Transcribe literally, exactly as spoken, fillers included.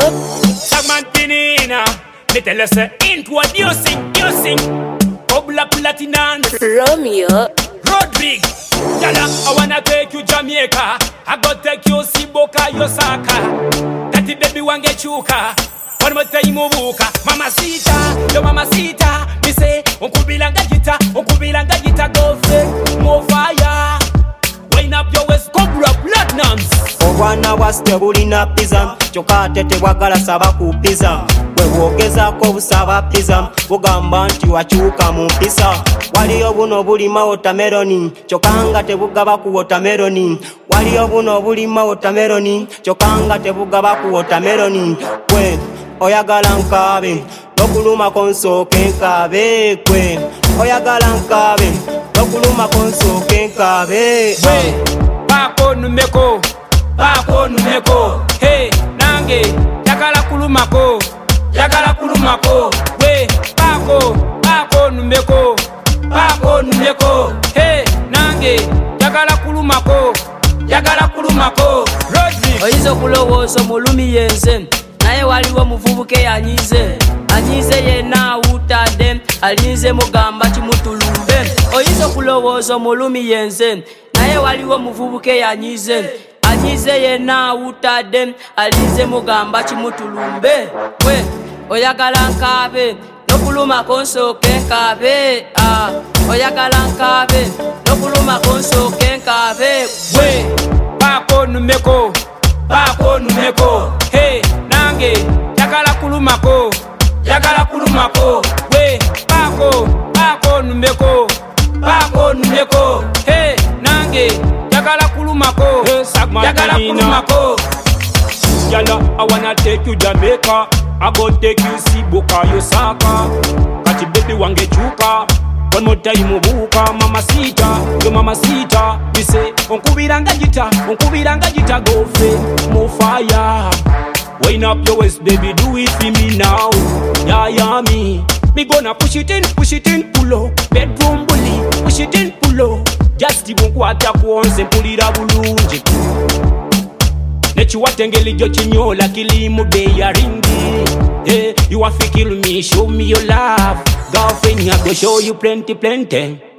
Sagman Pinina, me tell us introducing, using Obla Platinum, Romeo, Rodrigue. Yala, I wanna take you Jamaica. I go take you Siboka, Yosaka. Tati baby wange chuka. One more time mubuka. Mamacita, yo mamacita. Me say, unkubilanga jita, unkubilanga jita go fake, more fire. Wind up your waist, Cobra Platinums. Obwana wasite bulina pizza kyokka tete bwagala saba ku pizza bwe bwogezaako busaba pizza bugamba nti wakyuka mu mpisa waliyo buno bulima watermeloni kyokka nga tebugaba ku watermeloni waliyo buno bulima watermeloni kyokka nga tebugaba ku watermeloni gwe oyagala nkaabe nokulumako nsooke nkaabe gwe oyagala nkaabe nokulumako nsooke nkaabe Pako numeko Pako numeko, hey, nange, yakala kulumako, yakala kulumako, we, pako, pako numeko, pako numeko, hey, nange, yakala kulumako, yakala kulumako, Rodrigue. Oyizo kulowooza mulumi yenze, naye waliwo muvubuke anyize, anyize yena utadde, alinze mugamba kimutulumbe. Oyizo kulowooza mulumi yenze, naye waliwo muvubuke anyize, anyize yena utadde alinze mugamba kimutulumbe we oyagala nkaabe nokulumako nsooke nkaabe ah oyagala nkaabe nokulumako nsooke nkaabe we pako numeko pako numeko hey nange yagala kulumako yagala kulumako we pako pako numeko pako numeko hey nange yagala kulumako hey, yagala kulumako. Yala, I wanna take you Jamaica. I go take you Siboka, Yosaka. Kati baby wange chuka. One more time mubuka, mamacita, yo mamacita. We say, unkubiranga jita, unkubiranga jita go fake, more fire. Wind up your waist, baby, do it for me now. Yeah, yeah, me. Me gonna push it in, push it in, pull up. Bedroom bully, push it in, pull up. Just even kwata kuonse mpulira bulungi nechiwatengeli jo chinyola kilimu bei ya ringi hey, you want to kill me, show me your love girlfriend, I go show you plenty plenty